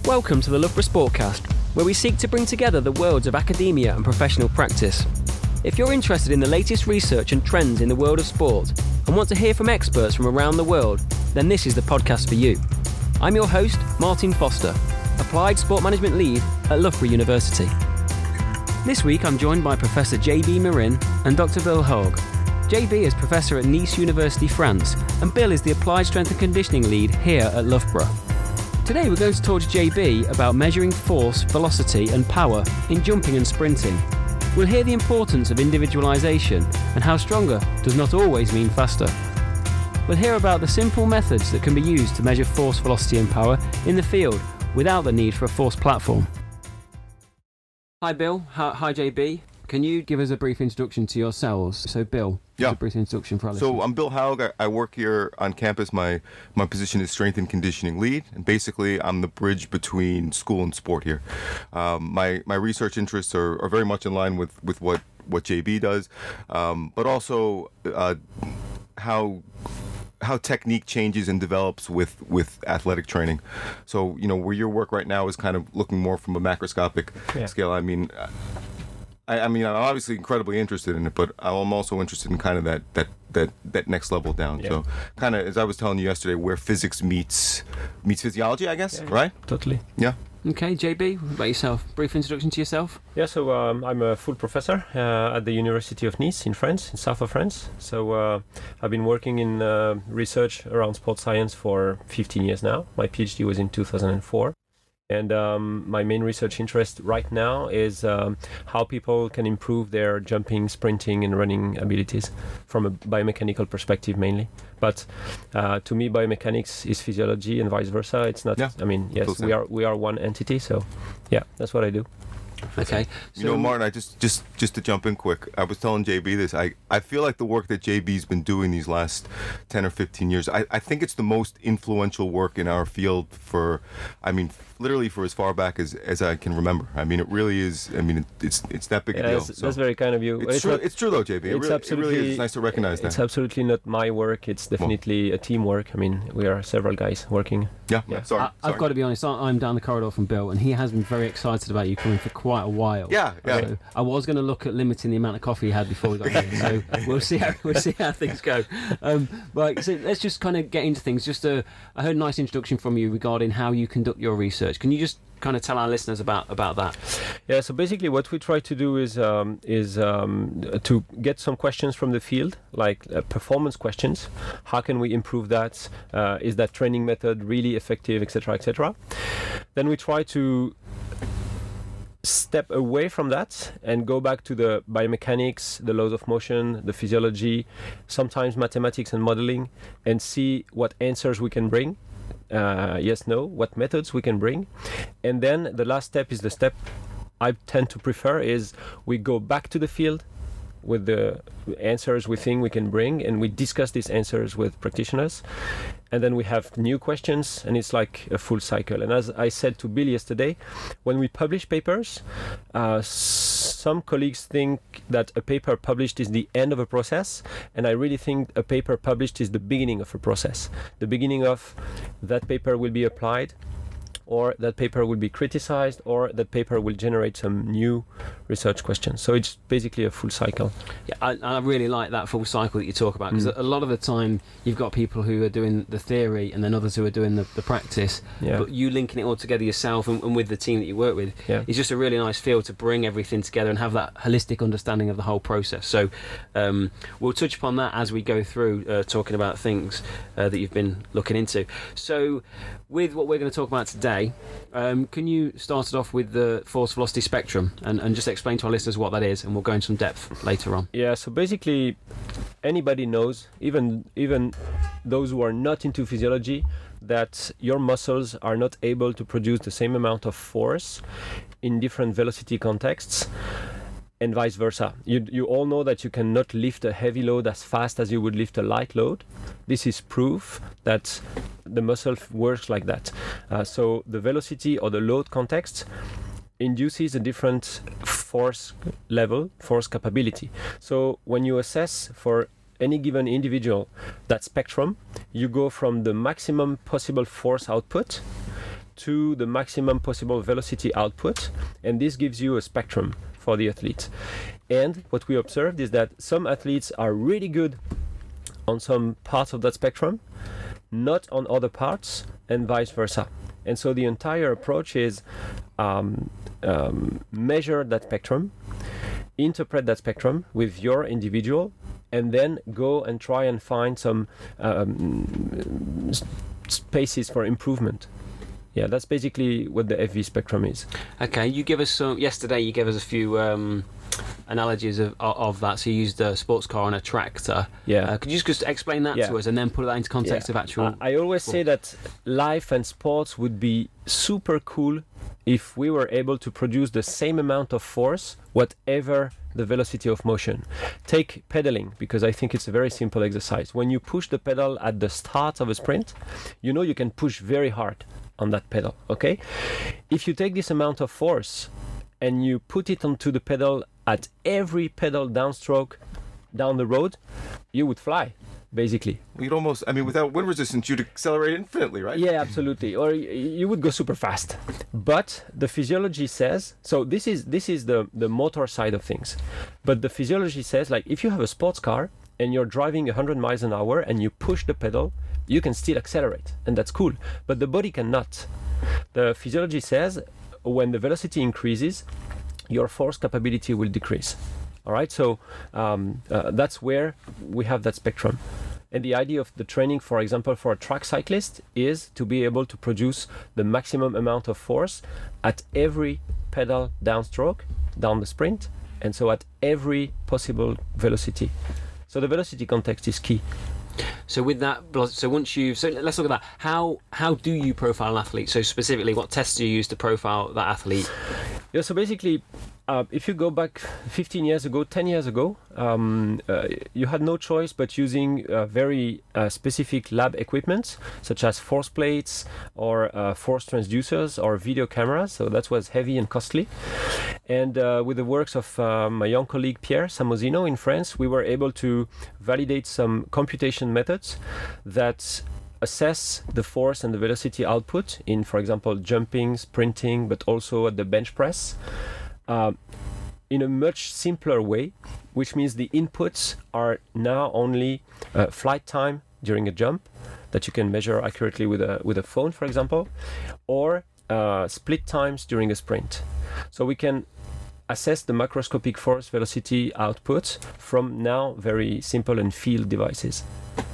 Welcome to the Loughborough Sportcast, where we seek to bring together the worlds of academia and professional practice. If you're interested in the latest research and trends in the world of sport and want to hear from experts from around the world, then this is the podcast for you. I'm your host, Martin Foster, Applied Sport Management Lead at Loughborough University. This week I'm joined by Professor JB Marin and Dr. Bill Haug. JB is Professor at Nice University, France, and Bill is the Applied Strength and Conditioning Lead here at Loughborough. Today we're going to talk to JB about measuring force, velocity and power in jumping and sprinting. We'll hear the importance of individualisation and how stronger does not always mean faster. We'll hear about the simple methods that can be used to measure force, velocity and power in the field without the need for a force platform. Hi Bill, hi JB. Can you give us a brief introduction to yourselves? So Bill, a brief introduction for our listeners. So I'm Bill Haug. I work here on campus. My position is Strength and Conditioning Lead, and basically I'm the bridge between school and sport here. My research interests are very much in line with what JB does, but also how technique changes and develops with athletic training. So, where your work right now is kind of looking more from a macroscopic scale. I'm obviously incredibly interested in it, but I'm also interested in kind of that next level down. Yeah. So kind of, as I was telling you yesterday, where physics meets physiology, I guess, right? Totally. Yeah. Okay, JB, what about yourself? Brief introduction to yourself? Yeah, so I'm a full professor at the University of Nice in France, in south of France. So I've been working in research around sports science for 15 years now. My PhD was in 2004. And my main research interest right now is how people can improve their jumping, sprinting, and running abilities from a biomechanical perspective mainly. But to me, biomechanics is physiology and vice versa. It's not. Yeah. Yes, we are one entity. So, yeah, that's what I do. Okay. So, Martin, I just to jump in quick, I was telling JB this. I feel like the work that JB's been doing these last 10 or 15 years, I think it's the most influential work in our field literally for as far back as I can remember. It really is. It's that big a deal. That's very kind of you. It's true though, JB. It really is. It's nice to recognize that. It's absolutely not my work. It's definitely a teamwork. We are several guys working. Yeah. Sorry. I've got to be honest. I'm down the corridor from Bill, and he has been very excited about you coming for quite a while. Yeah. So I was going to look at limiting the amount of coffee he had before we got here. So we'll see how things go. Right. So let's just kind of get into things. I heard a nice introduction from you regarding how you conduct your research. Can you just kind of tell our listeners about that? Yeah, so basically what we try to do is to get some questions from the field, like performance questions. How can we improve that? Is that training method really effective, etc., etc.? Then we try to step away from that and go back to the biomechanics, the laws of motion, the physiology, sometimes mathematics and modeling, and see what answers we can bring. Yes, no, what methods we can bring. And then the last step is the step I tend to prefer is we go back to the field with the answers we think we can bring, and we discuss these answers with practitioners. And then we have new questions, and it's like a full cycle. And as I said to Bill yesterday, when we publish papers, some colleagues think that a paper published is the end of a process, and I really think a paper published is the beginning of a process. The beginning of that paper will be applied, or that paper will be criticized, or that paper will generate some new research questions. So it's basically a full cycle. Yeah, I really like that full cycle that you talk about, because a lot of the time you've got people who are doing the theory and then others who are doing the practice, but you linking it all together yourself and with the team that you work with is just a really nice feel to bring everything together and have that holistic understanding of the whole process. So we'll touch upon that as we go through talking about things that you've been looking into. So with what we're going to talk about today, can you start it off with the force velocity spectrum and just explain to our listeners what that is, and we'll go into some depth later on. Yeah, so basically anybody knows, even those who are not into physiology, that your muscles are not able to produce the same amount of force in different velocity contexts, and vice versa. You all know that you cannot lift a heavy load as fast as you would lift a light load. This is proof that the muscle works like that. So the velocity or the load context induces a different force level, force capability. So when you assess for any given individual that spectrum, you go from the maximum possible force output to the maximum possible velocity output, and this gives you a spectrum for the athlete. And what we observed is that some athletes are really good on some parts of that spectrum, not on other parts, and vice versa. And so the entire approach is measure that spectrum, interpret that spectrum with your individual, and then go and try and find some spaces for improvement. Yeah, that's basically what the FV spectrum is. Okay, you give us some. Yesterday, you gave us a few analogies of that. So you used a sports car and a tractor. Yeah. Could you just explain that to us and then put that into context of actual? I always say that life and sports would be super cool if we were able to produce the same amount of force, whatever the velocity of motion. Take pedaling, because I think it's a very simple exercise. When you push the pedal at the start of a sprint, you know you can push very hard on that pedal, okay? If you take this amount of force and you put it onto the pedal at every pedal downstroke down the road, you would fly, basically. You'd almost, without wind resistance, you'd accelerate infinitely, right? Yeah, absolutely. Or you would go super fast. But the physiology says, so this is the motor side of things. But the physiology says, like, if you have a sports car and you're driving 100 miles an hour and you push the pedal, you can still accelerate, and that's cool. But the body cannot. The physiology says when the velocity increases, your force capability will decrease. All right, so that's where we have that spectrum. And the idea of the training, for example, for a track cyclist is to be able to produce the maximum amount of force at every pedal downstroke, down the sprint, and so at every possible velocity. So the velocity context is key. So with that, so let's look at that. How do you profile an athlete? So specifically, what tests do you use to profile that athlete? Yeah, so basically, if you go back 15 years ago, 10 years ago, you had no choice but using very specific lab equipment, such as force plates or force transducers or video cameras. So that was heavy and costly. And with the works of my young colleague Pierre Samozino in France, we were able to validate some computation methods that assess the force and the velocity output in, for example, jumping, sprinting, but also at the bench press in a much simpler way, which means the inputs are now only flight time during a jump that you can measure accurately with a phone, for example, or split times during a sprint. So we can assess the macroscopic force velocity output from now very simple and field devices.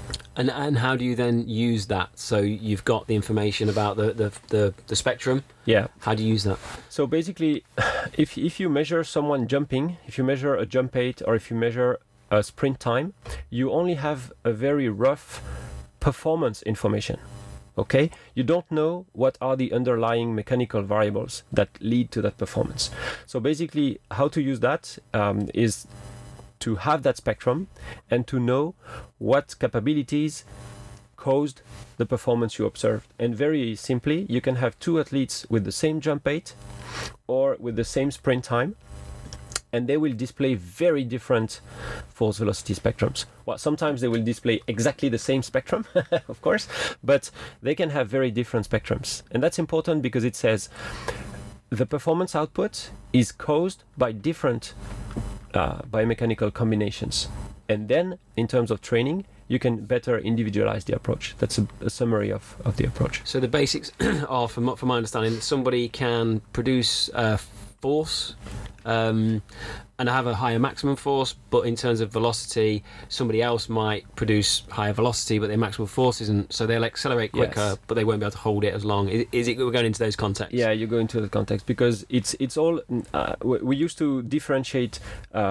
And how do you then use that? So you've got the information about the spectrum. Yeah. How do you use that? So basically, if you measure someone jumping, if you measure a jump height, or if you measure a sprint time, you only have a very rough performance information. Okay? You don't know what are the underlying mechanical variables that lead to that performance. So basically, how to use that is to have that spectrum and to know what capabilities caused the performance you observed. And very simply, you can have two athletes with the same jump height or with the same sprint time, and they will display very different force velocity spectrums. Well, sometimes they will display exactly the same spectrum, of course, but they can have very different spectrums. And that's important because it says the performance output is caused by different biomechanical combinations. And then, in terms of training, you can better individualize the approach. That's a summary of the approach. So the basics are, from my understanding, somebody can produce force and have a higher maximum force, but in terms of velocity, somebody else might produce higher velocity, but their maximum force isn't. So they'll accelerate quicker, but they won't be able to hold it as long. Is it? We're going into those contexts. Yeah, you go into the context because it's all. We used to differentiate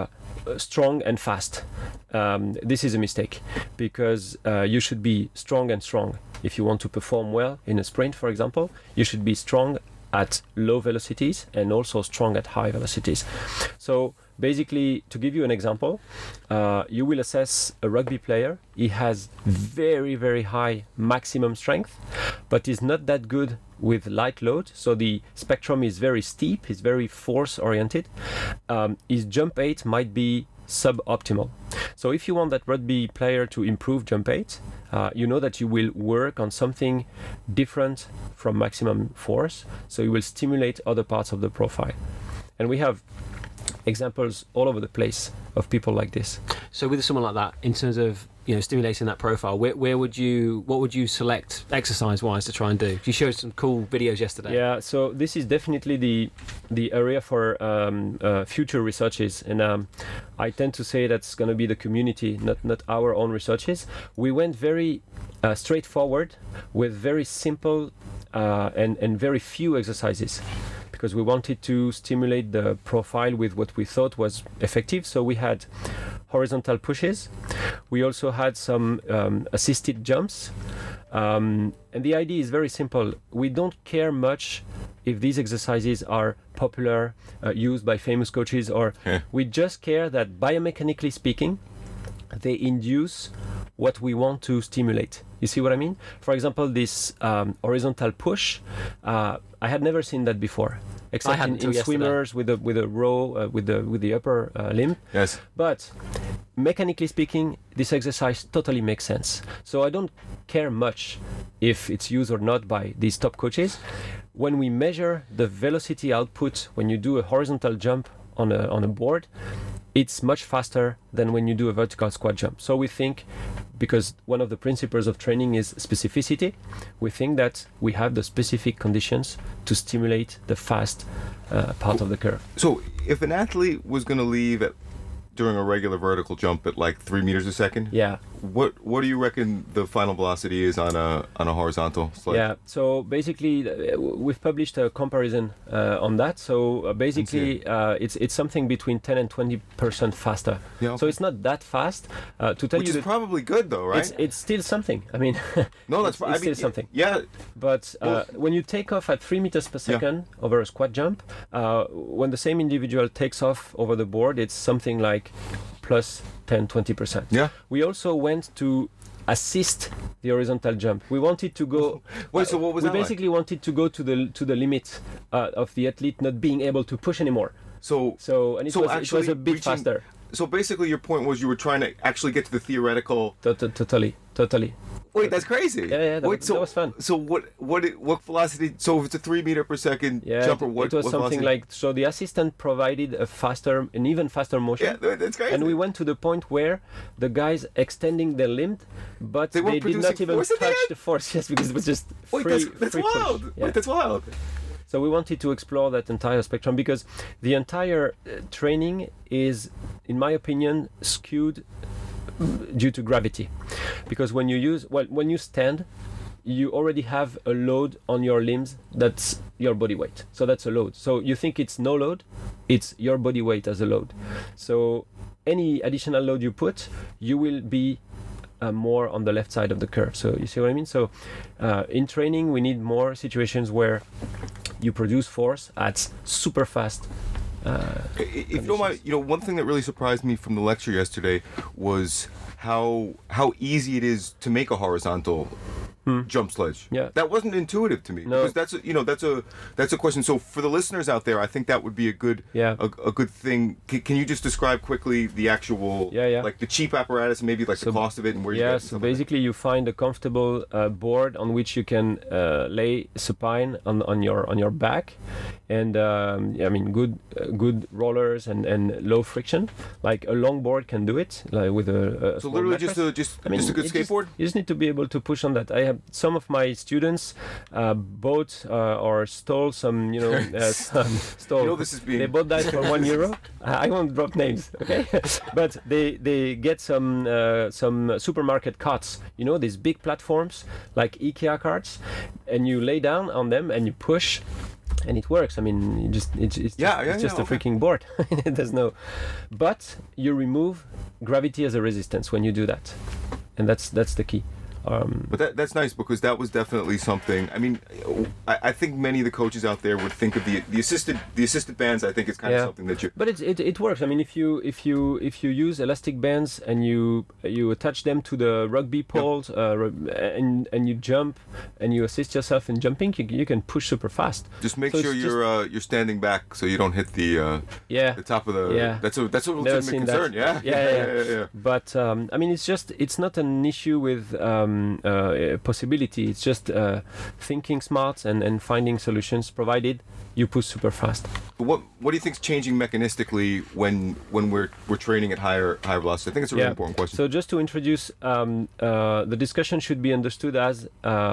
strong and fast. This is a mistake because you should be strong and strong. If you want to perform well in a sprint, for example, you should be strong at low velocities and also strong at high velocities. So basically, to give you an example, you will assess a rugby player. He has very, very high maximum strength, but is not that good with light load. So the spectrum is very steep, it's very force oriented. His jump height might be suboptimal. So if you want that rugby player to improve jump height, you know that you will work on something different from maximum force, so you will stimulate other parts of the profile. And we have examples all over the place of people like this. So with someone like that, in terms of stimulating that profile, what would you select exercise-wise to try and do? You showed some cool videos yesterday. Yeah, so this is definitely the area for future researches, and I tend to say that's going to be the community, not our own researches. We went very straightforward with very simple and very few exercises, because we wanted to stimulate the profile with what we thought was effective. So we had horizontal pushes. We also had some assisted jumps. And the idea is very simple. We don't care much if these exercises are popular, used by famous coaches, or we just care that biomechanically speaking, they induce what we want to stimulate. You see what I mean? For example, this horizontal push, I had never seen that before, except in swimmers with a row with the upper limb. Yes. But mechanically speaking, this exercise totally makes sense. So I don't care much if it's used or not by these top coaches. When we measure the velocity output when you do a horizontal jump on a board, it's much faster than when you do a vertical squat jump. So we think, because one of the principles of training is specificity, we think that we have the specific conditions to stimulate the fast part of the curve. So if an athlete was going to leave during a regular vertical jump at like 3 meters a second, what do you reckon the final velocity is on a horizontal sled? Yeah, so basically we've published a comparison on that. So basically it's something between 10 and 20% faster. Yeah, okay. So it's not that fast. To tell Which you is probably good though, right? It's still something. I mean, no, that's it's still something. Yeah. But when you take off at 3 meters per second over a squat jump, when the same individual takes off over the board, it's something like plus 10-20%. Yeah. We also went to assist the horizontal jump. We wanted to go. Wait, so what was that? We basically wanted to go to the limit of the athlete not being able to push anymore. It was a bit faster. So basically, your point was you were trying to actually get to the theoretical. Totally. Wait, that's crazy. Yeah, that was fun. So what velocity? So if it's a 3 meter per second jumper, what? It was what something velocity? like, so the assistant provided an even faster motion. Yeah, that's crazy. And we went to the point where the guys extending their limb, but they did not even touch the force. Yes, because it was just free. That's free wild. Push. Yeah. Wait, that's wild. So we wanted to explore that entire spectrum, because the entire training is, in my opinion, skewed due to gravity. Because when you stand, you already have a load on your limbs that's your body weight. So that's a load. So you think it's no load, it's your body weight as a load. So any additional load you put, you will be more on the left side of the curve. So you see what I mean? So in training, we need more situations where you produce force at super fast. If you don't mind, one thing that really surprised me from the lecture yesterday was how easy it is to make a horizontal jump sledge. Yeah, that wasn't intuitive to me. No. Because that's a question. So for the listeners out there, I think that would be a good thing. Can you just describe quickly the actual like the cheap apparatus and maybe like the cost of it and where you get it? So basically you find a comfortable board on which you can lay supine on your back, and good rollers and low friction. Like a long board can do it, like with a so literally just a good skateboard. You just need to be able to push on that. I have some of my students bought or stole some, they bought that for €1. I won't drop names, okay? But they get some supermarket carts, these big platforms like IKEA carts, and you lay down on them and you push. And it works. I mean, it's just a freaking board. But you remove gravity as a resistance when you do that, and that's the key. But that's nice, because that was definitely something. I mean, I think many of the coaches out there would think of the assisted bands. I think it's kind of something that you. But it works. I mean, if you use elastic bands and you attach them to the rugby poles, and you jump and you assist yourself in jumping, you can push super fast. Just make sure you're standing back so you don't hit the top of the. Yeah. That's a legitimate concern. That. Yeah. But I mean, it's not an issue with possibility. It's just thinking smart and finding solutions, provided you push super fast. What do you think's changing mechanistically when we're training at higher velocity? I think it's a really important question. So just to introduce, the discussion should be understood as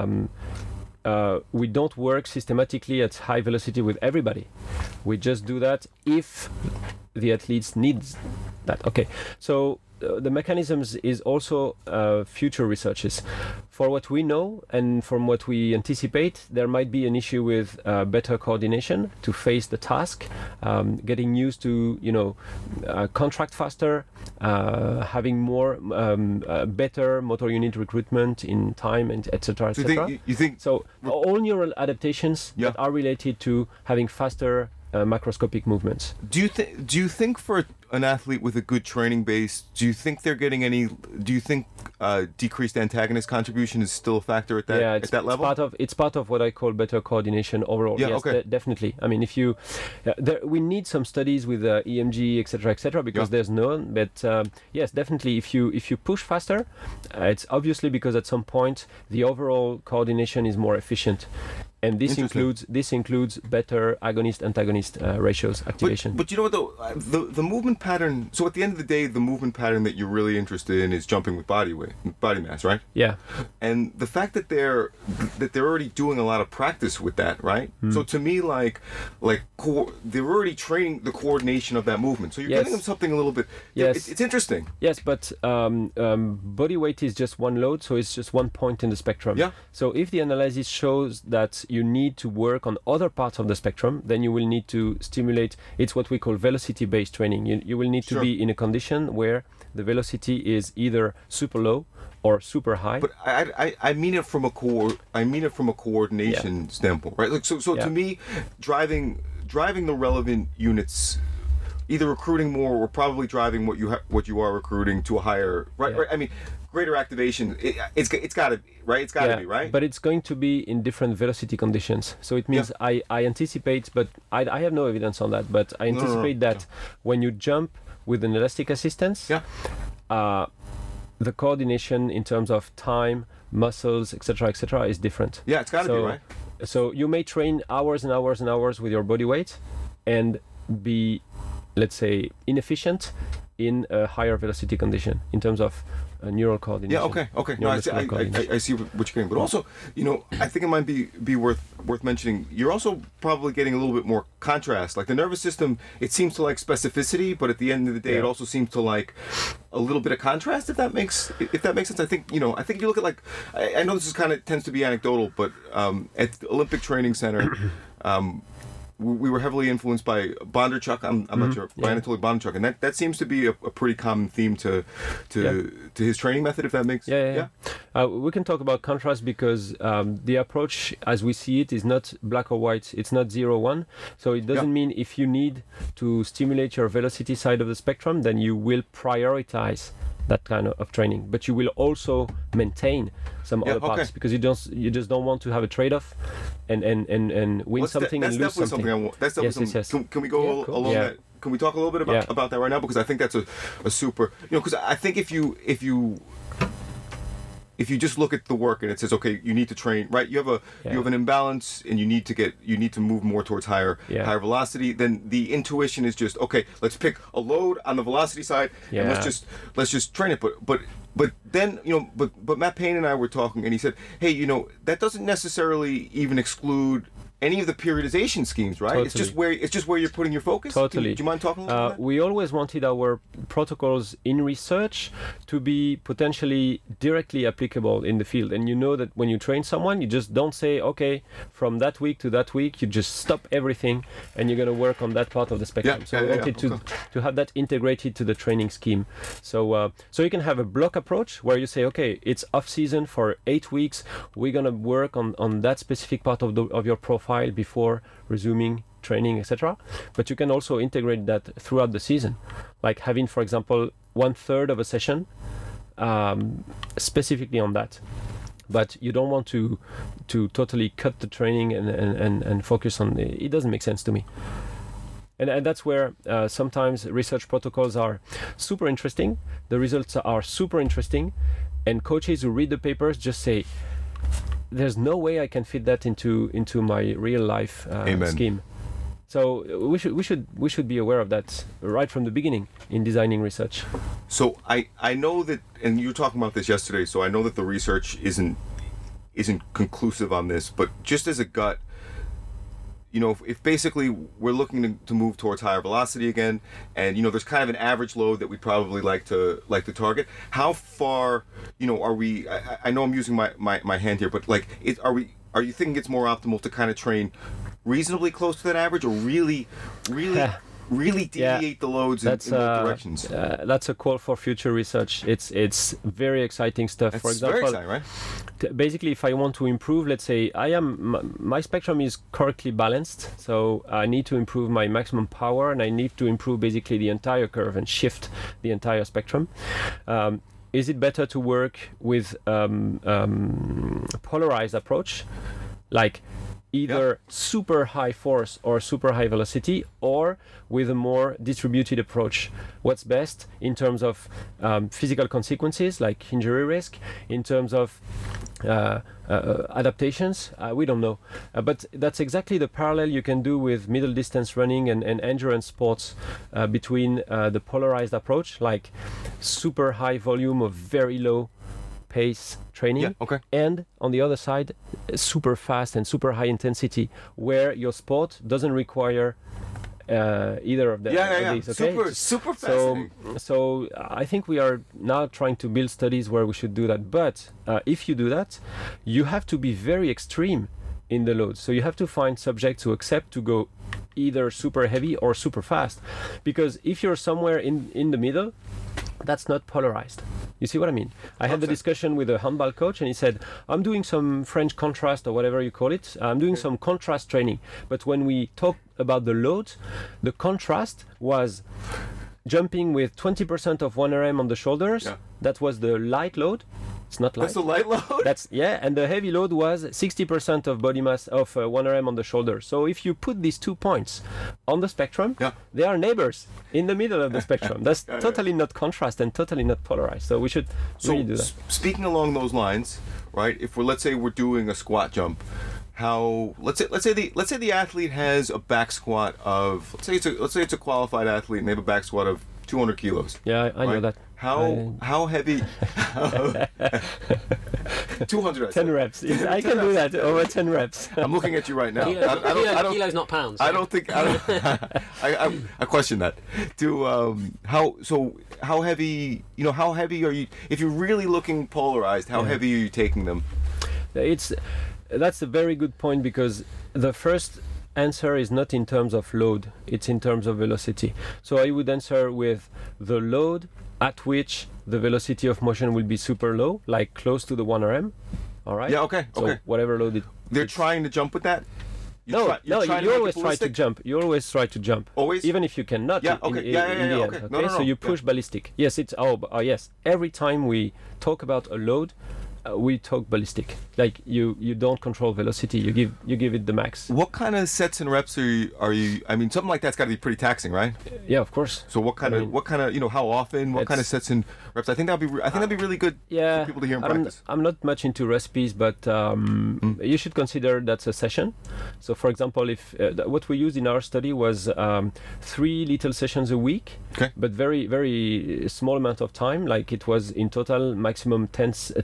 we don't work systematically at high velocity with everybody. We just do that if the athletes needs that. Okay, so the mechanisms is also future researches. For what we know and from what we anticipate, there might be an issue with better coordination to face the task, getting used to contract faster, having more better motor unit recruitment in time, and etc. etc. You think so? All neural adaptations that are related to having faster macroscopic movements. Do you think for an athlete with a good training base, do you think they're getting any? Do you think decreased antagonist contribution is still a factor at that level? It's part of what I call better coordination overall. Yeah, yes, okay. Definitely. I mean, if you, we need some studies with EMG, etc., because there's none. But yes, definitely, if you push faster, it's obviously because at some point the overall coordination is more efficient. And this includes better agonist-antagonist ratios activation. But you know what though, the movement pattern. So at the end of the day, the movement pattern that you're really interested in is jumping with body mass, right? Yeah. And the fact that they're already doing a lot of practice with that, right? So to me, they're already training the coordination of that movement. So you're getting them something a little bit. Yes. It's interesting. Yes, but body weight is just one load, so it's just one point in the spectrum. Yeah. So if the analysis shows that you need to work on other parts of the spectrum, then you will need to stimulate. It's what we call velocity-based training. You will need to be in a condition where the velocity is either super low or super high. But I mean it from a coordination standpoint, right? Like so to me, driving the relevant units, either recruiting more or probably driving what you are recruiting to a higher right. I mean, greater activation. It's got to be right. It's got to be right. But it's going to be in different velocity conditions. So it means I anticipate, but I have no evidence on that. But I anticipate that when you jump with an elastic assistance, the coordination in terms of time, muscles, etc., is different. Yeah, it's got to be right. So you may train hours and hours and hours with your body weight, and be, let's say, inefficient in a higher velocity condition in terms of neural coordination. Yeah, okay. No, I see what you're getting, but also, I think it might be worth mentioning. You're also probably getting a little bit more contrast. Like the nervous system, it seems to like specificity, but at the end of the day, it also seems to like a little bit of contrast. If that makes sense. I think you look at I know this is kind of tends to be anecdotal, but at the Olympic Training Center. We were heavily influenced by Bondarchuk. I'm not sure, by Anatoly Bondarchuk, and that seems to be a pretty common theme to his training method. If that makes we can talk about contrast because the approach, as we see it, is not black or white. It's not 0-1. So it doesn't mean if you need to stimulate your velocity side of the spectrum, then you will prioritize that kind of training, but you will also maintain some other parts because you just don't want to have a trade-off and win something and lose something. That's definitely something. Can we go along that? Can we talk a little bit about that right now? Because I think that's a super. Because I think if you just look at the work and it says, okay, you need to train, right? You have an imbalance and you need to move more towards higher velocity. Then the intuition is just, okay, let's pick a load on the velocity side and let's just train it. But then, but Matt Payne and I were talking and he said, hey, that doesn't necessarily even exclude any of the periodization schemes, right? Totally. It's just where you're putting your focus. Totally. Do you mind talking a little about that? We always wanted our protocols in research to be potentially directly applicable in the field. And you know that when you train someone, you just don't say, okay, from that week to that week, you just stop everything and you're going to work on that part of the spectrum. So we wanted to have that integrated to the training scheme. So you can have a block approach where you say, okay, it's off season for 8 weeks. We're going to work on that specific part of your profile before resuming training, etc. But you can also integrate that throughout the season, like having, for example, 1/3 of a session specifically on that. But you don't want to totally cut the training and focus on it. Doesn't make sense to me. And that's where sometimes research protocols are super interesting. The results are super interesting, and coaches who read the papers just say, there's no way I can fit that into my real life scheme. So we should be aware of that right from the beginning in designing research. So I know that, and you were talking about this yesterday, so I know that the research isn't conclusive on this, but just as a gut, you know, if basically we're looking to move towards higher velocity again, and, you know, there's kind of an average load that we probably like to target, how far, you know, are we, I know I'm using my hand here, but like, are you thinking it's more optimal to kind of train reasonably close to that average, or really deviate the loads in both directions? That's a call for future research. It's very exciting stuff. That's for example, very exciting, right? Basically, if I want to improve, let's say my spectrum is correctly balanced, so I need to improve my maximum power, and I need to improve basically the entire curve and shift the entire spectrum. Is it better to work with polarized approach, like either super high force or super high velocity, or with a more distributed approach? What's best in terms of physical consequences like injury risk, in terms of adaptations? We don't know. But that's exactly the parallel you can do with middle distance running and endurance sports between the polarized approach, like super high volume of very low pace training, and on the other side, super fast and super high intensity, where your sport doesn't require either of these. Okay? Super fascinating. So I think we are now trying to build studies where we should do that. But if you do that, you have to be very extreme in the loads. So you have to find subjects who accept to go either super heavy or super fast, because if you're somewhere in the middle, that's not polarized. You see what I mean? I had the discussion with a handball coach, and he said, I'm doing some French contrast, or whatever you call it. I'm doing some contrast training. But when we talk about the load, the contrast was jumping with 20% of 1RM on the shoulders. That was the light load. It's not light. That's the light load? And the heavy load was 60% of body mass of 1RM on the shoulder. So if you put these 2 points on the spectrum, they are neighbors in the middle of the spectrum. That's totally not contrast and totally not polarized. So we should really do that. Speaking along those lines, right? If let's say we're doing a squat jump, let's say the athlete has a back squat of, let's say it's a qualified athlete and they have a back squat of 200 kilos. Yeah, I know that. How heavy? 200. 10 reps. I can do that over 10 reps. I'm looking at you right now. Kilos, not pounds. I don't think. I question that. How heavy? You know, how heavy are you? If you're really looking polarized, how heavy are you taking them? That's a very good point, because the first answer is not in terms of load, it's in terms of velocity. So I would answer with the load at which the velocity of motion will be super low, like close to the 1RM. All right? Yeah, okay. So whatever load they're trying to jump with that? You always try to jump. You always try to jump. Always? Even if you cannot in the end. Okay? No. So you push ballistic. Yes, yes. Every time we talk about a load, we talk ballistic. Like you don't control velocity. You give it the max. What kind of sets and reps are you? I mean, something like that's got to be pretty taxing, right? Yeah, of course. So what kind of you know, how often? What kind of sets and reps? I think that'd be really good for people to hear in practice. I'm not much into recipes, but you should consider that's a session. So for example, if what we used in our study was 3 little sessions a week, but very very small amount of time. Like it was in total maximum 10 sets.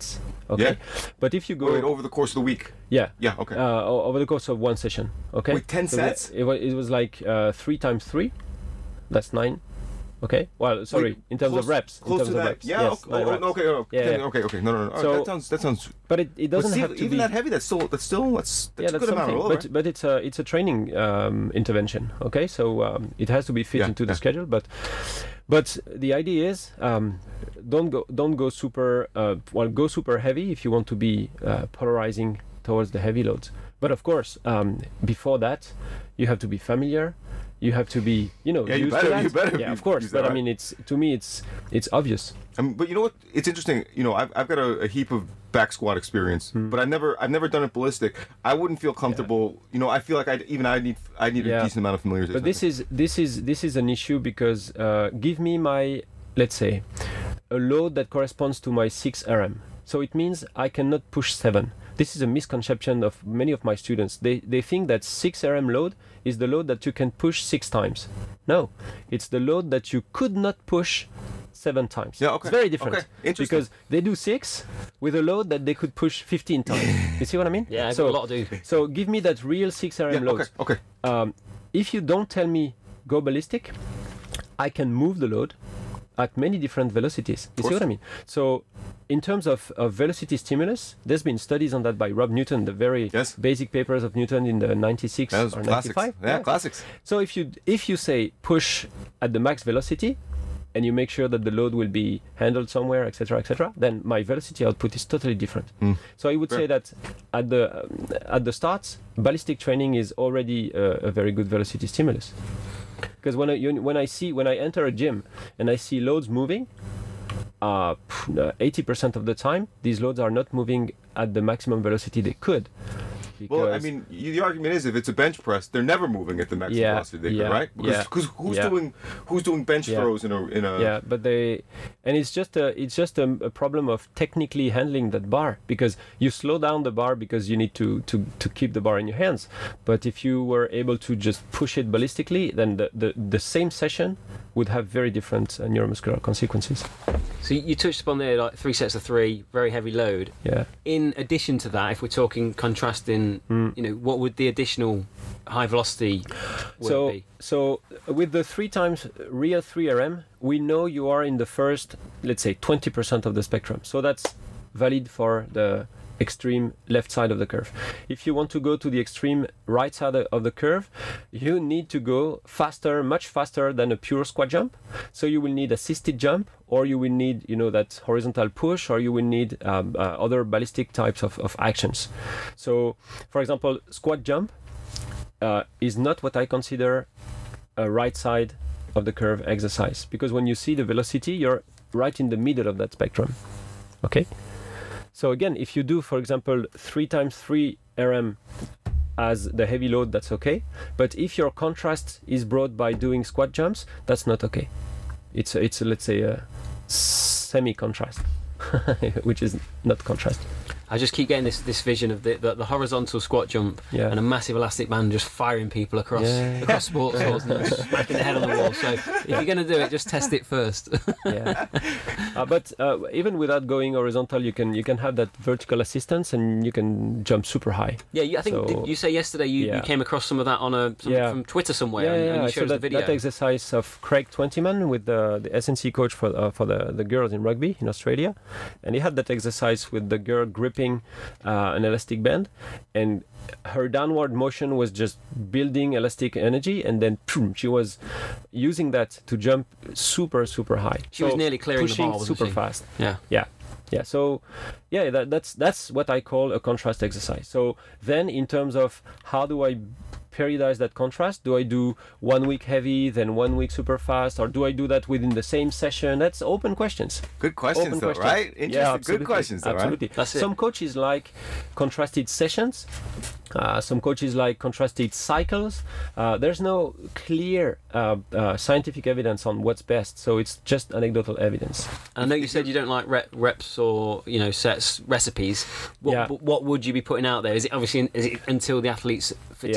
sets. Okay, Yeah. but if you go Wait, over the course of the week. yeah, Yeah. Okay. over the course of one session. Okay, With 10 So sets? It was like 3 times 3. That's 9. Okay. Well, sorry. Wait, in terms of reps. Close in terms to of that. reps. Yeah. Yes, 9 reps. Okay. Yeah. Okay. No. So- That sounds. But it But doesn't see, have to even be that heavy. That's a good amount of load. but it's a training intervention. Okay, so it has to be fit Yeah, into the yeah. schedule. But the idea is don't go super go super heavy if you want to be polarizing towards the heavy loads. But of course, before that, you have to be familiar. You have to be, Yeah, you used better- to that. you better Yeah, be- of course. use But that, I mean, it's obvious. But you know what? It's interesting. I've got a heap of back squat experience, Hmm. but I've never done it ballistic. I wouldn't feel comfortable. I feel like I need a Yeah. decent amount of familiarity. But this is an issue because give me let's say a load that corresponds to my 6 RM. So it means I cannot push 7. This is a misconception of many of my students. They think that 6 RM load is the load that you can push 6 times. No, it's the load that you could not push 7 times. Yeah, okay. It's very different. Okay, interesting. Because they do 6 with a load that they could push 15 times. You see what I mean? Yeah, so a lot do. So give me that real 6 RM yeah. loads. Okay. If you don't tell me go ballistic, I can move the load at many different velocities. You see course. what I mean? So in terms of velocity stimulus, there's been studies on that by Rob Newton, the very Yes. basic papers of Newton in the 96 That was or classics. 95. Yeah, classics. So if you say push at the max velocity, and you make sure that the load will be handled somewhere, etc., then my velocity output is totally different. So I would Fair. say that at the start, ballistic training is already a very good velocity stimulus. Because when I enter a gym and I see loads moving, 80% of the time these loads are not moving at the maximum velocity they could. Well, I mean, the argument is if it's a bench press, they're never moving at the maximum Yeah, velocity they yeah, could, right? yeah, Because who's yeah. doing bench Yeah. throws in a Yeah, but it's just a problem of technically handling that bar, because you slow down the bar because you need to keep the bar in your hands. But if you were able to just push it ballistically, then the same session would have very different neuromuscular consequences. So you touched upon there, like 3 sets of 3, very heavy load. Yeah. In addition to that, if we're talking contrasting, what would the additional high velocity be? So with the 3 times real 3 RM, we know you are in the first, let's say, 20% of the spectrum. So that's valid for the extreme left side of the curve. If you want to go to the extreme right side of the curve, you need to go faster, much faster than a pure squat jump. So you will need assisted jump, or you will need, that horizontal push, or you will need other ballistic types of actions. So, for example, squat jump is not what I consider a right side of the curve exercise, because when you see the velocity, you're right in the middle of that spectrum. Okay? So again, if you do, for example, 3 times 3 RM as the heavy load, that's okay. But if your contrast is brought by doing squat jumps, that's not okay. It's let's say a semi-contrast, which is not contrast. I just keep getting this vision of the horizontal squat jump and a massive elastic band just firing people across sports halls and smacking their head on the wall. So if you're going to do it, just test it first. Yeah. But even without going horizontal, you can have that vertical assistance and you can jump super high. Yeah, I think did you say yesterday you came across some of that on from Twitter somewhere, and you showed us the video. That exercise of Craig Twentyman with the SNC coach for the girls in rugby in Australia, and he had that exercise with the girl gripping an elastic band, and her downward motion was just building elastic energy, and then she was using that to jump super high. She was nearly clearing the bar, wasn't super she? fast. Yeah. So that's what I call a contrast exercise. So then in terms of how do I periodize that contrast, do I do 1 week heavy, then 1 week super fast, or do I do that within the same session? That's open questions. Good questions, though, right? Interesting. Yeah, absolutely. Good questions, though, absolutely. right? That's it. Some coaches like contrasted sessions. Some coaches like contrasted cycles. There's no clear scientific evidence on what's best, so it's just anecdotal evidence. I know you said you don't like reps or sets recipes. What would you be putting out there? Is it obviously until the athlete's fatigued? Yeah,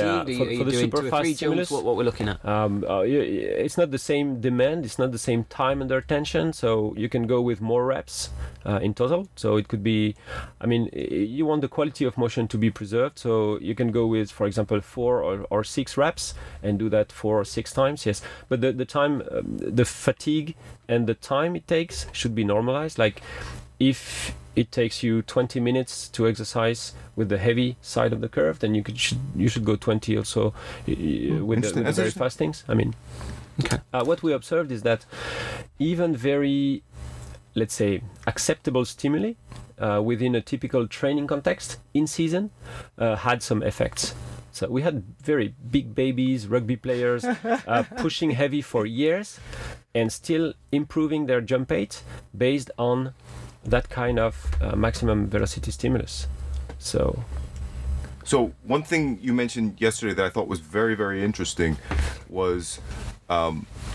For the doing super 2 or fast 3 stimulus, jumps? What we're looking at? It's not the same demand, it's not the same time under tension, so you can go with more reps in total. So it could be, I mean, you want the quality of motion to be preserved, so you can go with, for example, 4 or 6 reps and do that 4 or 6 times, yes. But the time, the fatigue and the time it takes should be normalized. Like if it takes you 20 minutes to exercise with the heavy side of the curve, then you should go 20 also with the very fast things. I mean, Okay. what we observed is that even very, let's say, acceptable stimuli within a typical training context in season had some effects. So we had very big babies, rugby players, pushing heavy for years and still improving their jump height based on that kind of maximum velocity stimulus. So one thing you mentioned yesterday that I thought was very, very interesting was a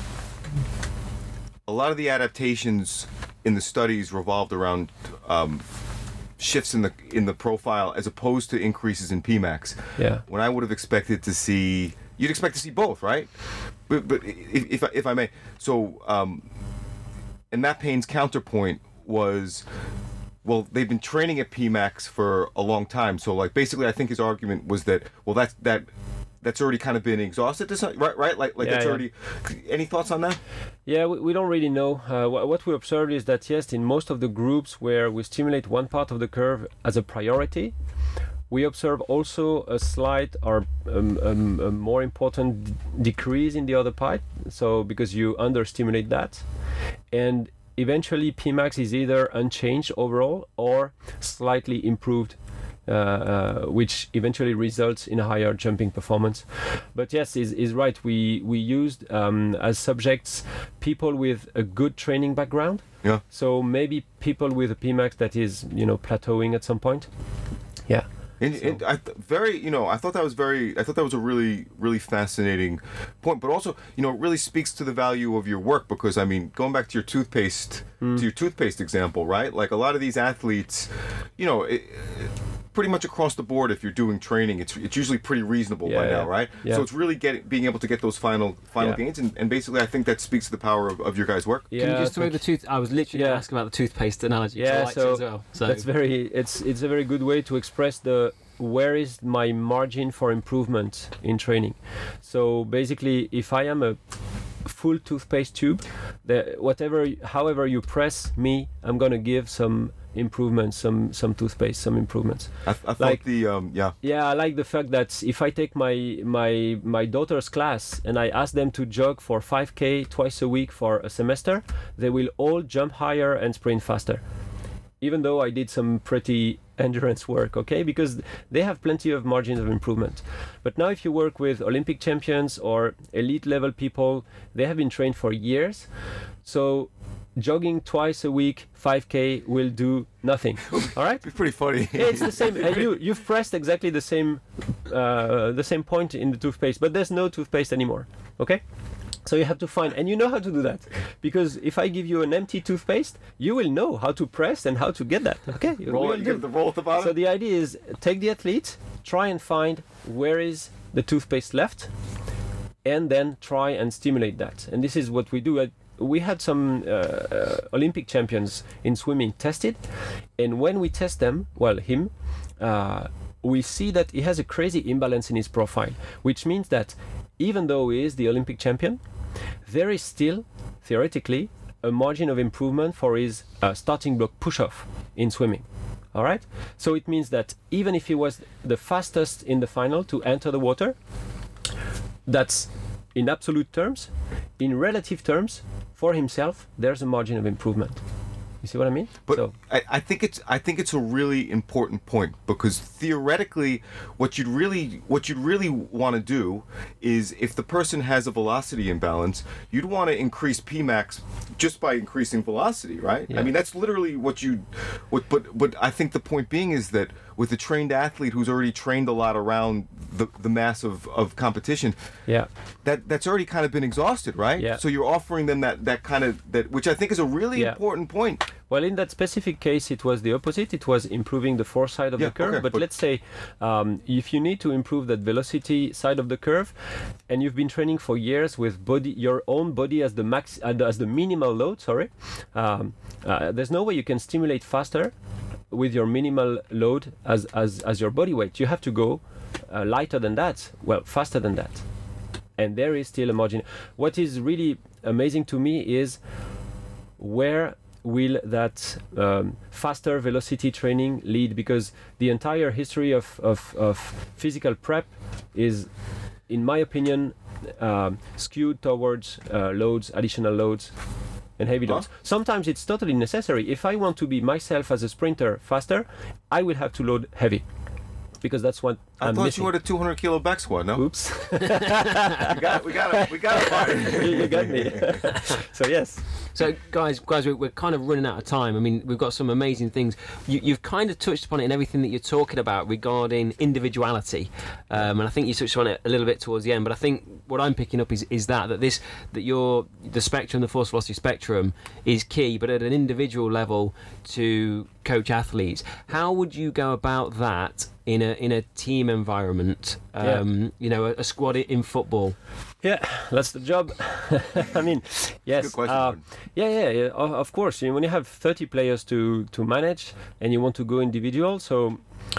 lot of the adaptations in the studies revolved around shifts in the profile as opposed to increases in Pmax. Yeah. When I would have expected to see, you'd expect to see both, right? But if I may, so and Matt Payne's counterpoint was, well, they've been training at Pmax for a long time. So like basically, I think his argument was that, well, that's already kind of been exhausted, right? Like that's already. Any thoughts on that? Yeah, we don't really know. What we observed is that yes, in most of the groups where we stimulate one part of the curve as a priority, we observe also a slight or a more important decrease in the other part. So because you understimulate that, and eventually Pmax is either unchanged overall or slightly improved, which eventually results in a higher jumping performance. But yes, is right. We used as subjects people with a good training background. Yeah. So maybe people with a Pmax that is plateauing at some point. Yeah. And I thought that was a really, really fascinating point, but also, it really speaks to the value of your work because, I mean, going back to your toothpaste example, right? Like a lot of these athletes, pretty much across the board, if you're doing training, it's usually pretty reasonable by now, right? Yeah. So it's really being able to get those final gains, and basically I think that speaks to the power of your guys' work. Yeah, Can you just throw the tooth? I was literally going to ask about the toothpaste analogy. Yeah, I liked it as well. So that's it's a very good way to express where is my margin for improvement in training. So basically, if I am a full toothpaste tube, however you press me, I'm gonna give some improvements, some toothpaste, some improvements. I like the I like the fact that if I take my daughter's class and I ask them to jog for 5K twice a week for a semester, they will all jump higher and sprint faster, even though I did some pretty endurance work, okay? Because they have plenty of margins of improvement. But now if you work with Olympic champions or elite level people, they have been trained for years. So jogging twice a week, 5K will do nothing. All right? It's pretty funny. Yeah, it's the same. And you've pressed exactly the same point in the toothpaste, but there's no toothpaste anymore, okay? So you have to find, and you know how to do that, because if I give you an empty toothpaste, you will know how to press and how to get that. Okay, you give the roll at the bottom. So the idea is take the athlete, try and find where is the toothpaste left, and then try and stimulate that. And this is what we do. We had some Olympic champions in swimming tested, and when we test them, we see that he has a crazy imbalance in his profile, which means that even though he is the Olympic champion, there is still, theoretically, a margin of improvement for his starting block push-off in swimming. All right? So it means that even if he was the fastest in the final to enter the water, that's in absolute terms. In relative terms, for himself, there's a margin of improvement. You see what I mean? But I think it's a really important point, because theoretically, what you'd really want to do is, if the person has a velocity imbalance, you'd want to increase Pmax just by increasing velocity, right? Yeah. I mean, that's literally but I think the point being is that with a trained athlete who's already trained a lot around the mass of competition, that's already kind of been exhausted, right? Yeah. So you're offering them that which I think is a really important point. Well, in that specific case, it was the opposite. It was improving the foresight of the curve. Okay, but let's say if you need to improve that velocity side of the curve, and you've been training for years with your own body as the max, as the minimal load. There's no way you can stimulate faster with your minimal load as your body weight. You have to go lighter than that, well, faster than that. And there is still a margin. What is really amazing to me is where will that faster velocity training lead? Because the entire history of physical prep is, in my opinion, skewed towards loads, additional loads, and heavy loads. Sometimes it's totally necessary. If I want to be myself as a sprinter faster, I will have to load heavy, because that's what I'm thought missing. you had a 200 kilo back squat, no? Oops. we got it. You got me. So yes. So guys, we're kind of running out of time. I mean, we've got some amazing things. You've kind of touched upon it in everything that you're talking about regarding individuality, and I think you touched on it a little bit towards the end. But I think what I'm picking up is the spectrum, the force velocity spectrum, is key, but at an individual level to coach athletes. How would you go about that in a team environment? A squad in football. Yeah, that's the job. I mean, yes. Good question. Yeah. Of course, when you have 30 players to manage and you want to go individual, so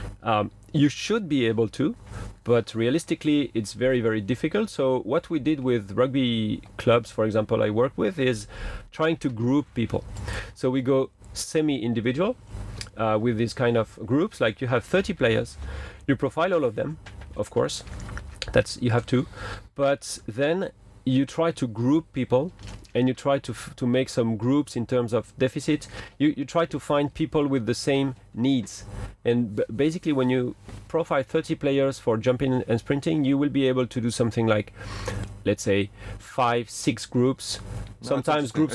you should be able to, but realistically, it's very, very difficult. So what we did with rugby clubs, for example, I work with, is trying to group people. So we go semi-individual with these kind of groups. Like you have 30 players, you profile all of them, of course. You have to, but then you try to group people, and you try to make some groups in terms of deficit. You try to find people with the same needs, and basically when you profile 30 players for jumping and sprinting, you will be able to do something like, let's say, 5-6 groups. Sometimes groups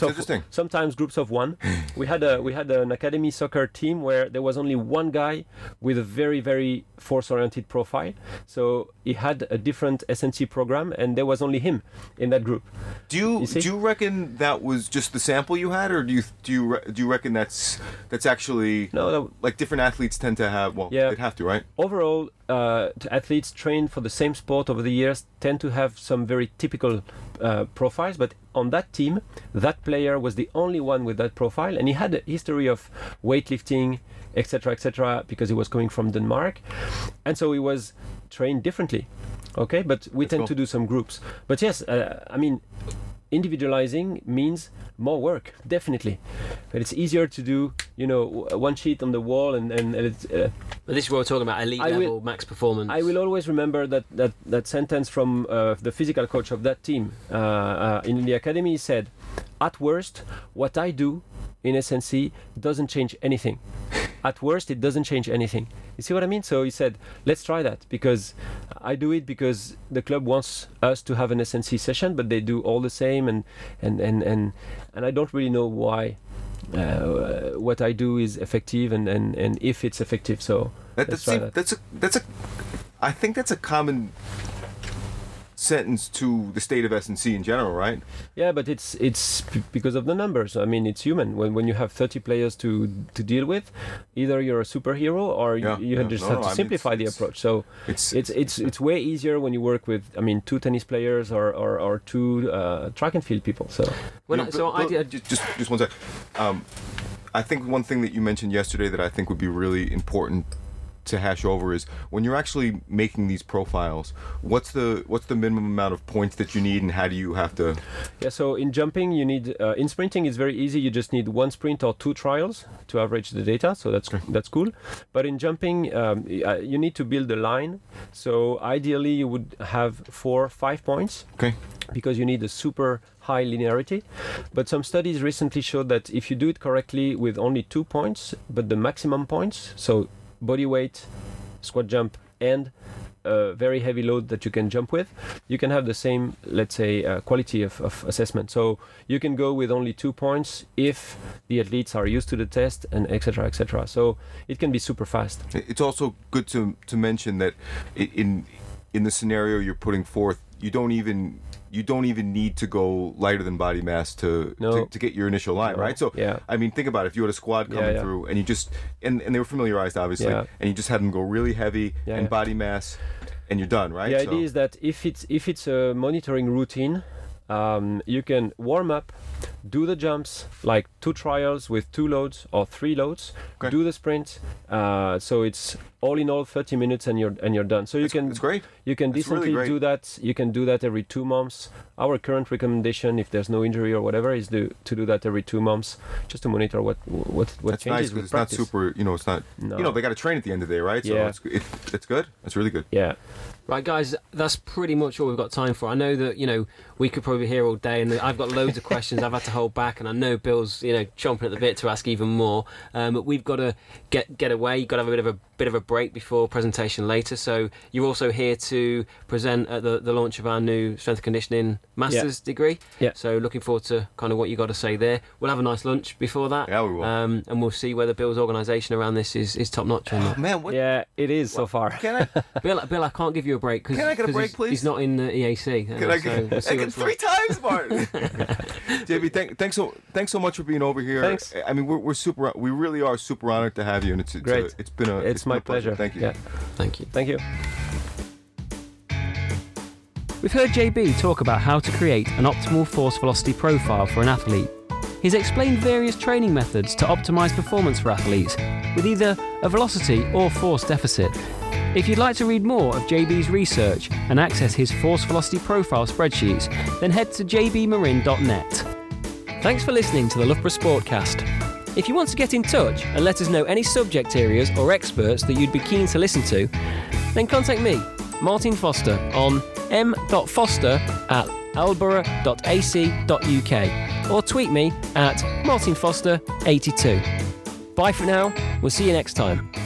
of one. We had an academy soccer team where there was only one guy with a very, very force-oriented profile. So he had a different SNC program, and there was only him in that group. Do you reckon that was just the sample you had, or do you reckon that's actually like different athletes tend to have? Well, they'd have to, right? Overall, athletes trained for the same sport over the years tend to have some very typical profiles, but on that team, that player was the only one with that profile, and he had a history of weightlifting, etc., because he was coming from Denmark, and so he was trained differently. Okay, but we tend to do some groups. But yes, I mean, individualizing means more work, definitely. But it's easier to do, one sheet on the wall and it's... But this is what we're talking about, elite level, max performance. I will always remember that sentence from the physical coach of that team. In the academy, he said, at worst, what I do in SNC doesn't change anything. At worst, it doesn't change anything. You see what I mean? So he said, let's try that, because I do it because the club wants us to have an SNC session, but they do all the same, and I don't really know why what I do is effective and if it's effective. So I think that's a common sentence to the state of SNC in general, right? Yeah, but it's because of the numbers. I mean, it's human. When you have 30 players to deal with, either you're a superhero or you have to simplify the approach. So it's way easier when you work with, 2 tennis players or 2 track and field people. So just one sec. I think one thing that you mentioned yesterday that I think would be really important to hash over is when you're actually making these profiles, what's the minimum amount of points that you need, and how do you have to? Yeah, so in jumping you need in sprinting it's very easy. You just need 1 sprint or 2 trials to average the data, so that's cool. But in jumping you need to build a line, so ideally you would have 4-5 points. Okay. Because you need a super high linearity. But some studies recently showed that if you do it correctly with only 2 points, but the maximum points, so body weight, squat jump, and a very heavy load that you can jump with, you can have the same, let's say, quality of assessment. So you can go with only 2 points if the athletes are used to the test, and etc. So it can be super fast. It's also good to mention that in in the scenario you're putting forth, you don't even need to go lighter than body mass to get your initial line, right? So, I mean, think about it. If you had a squad coming through and you just, and they were familiarized, obviously, and you just had them go really heavy and body mass, and you're done, right? The idea is that if it's a monitoring routine, you can warm up, do the jumps, like 2 trials with 2 loads or 3 loads, do the sprint, so it's all in all 30 minutes and you're done. So it's great. You can decently do that. You can do that every 2 months. Our current recommendation, if there's no injury or whatever, is to do that every 2 months, just to monitor what that's changes nice, with it's practice. Not super, it's not, they got to train at the end of the day, right? So it's good. It's really good. Yeah. Right, guys, that's pretty much all we've got time for. I know that, we could probably be here all day, and I've got loads of questions I've had to hold back, and I know Bill's, chomping at the bit to ask even more. But we've got to get away. You've got to have a bit of a break before presentation later. So you're also here to present at the launch of our new strength and conditioning master's degree. Yeah. So looking forward to kind of what you got to say there. We'll have a nice lunch before that. Yeah, we will. And we'll see whether Bill's organisation around this is top notch or not. Man, what? Yeah, it is so far. Can I? Bill, I can't give you a break because Can I get a break, please? He's not in the EAC. Can I get 3 times, Martin? JB, thanks so much for being over here. Thanks. I mean, we really are super honored to have you, and it's my pleasure. Thank you. Yeah. Thank you. Thank you. We've heard JB talk about how to create an optimal force velocity profile for an athlete. He's explained various training methods to optimise performance for athletes with either a velocity or force deficit. If you'd like to read more of JB's research and access his force velocity profile spreadsheets, then head to jbmarin.net. Thanks for listening to the Loughborough Sportcast. If you want to get in touch and let us know any subject areas or experts that you'd be keen to listen to, then contact me, Martin Foster, on m.foster@aldborough.ac.uk or tweet me at martinfoster82. Bye for now, we'll see you next time.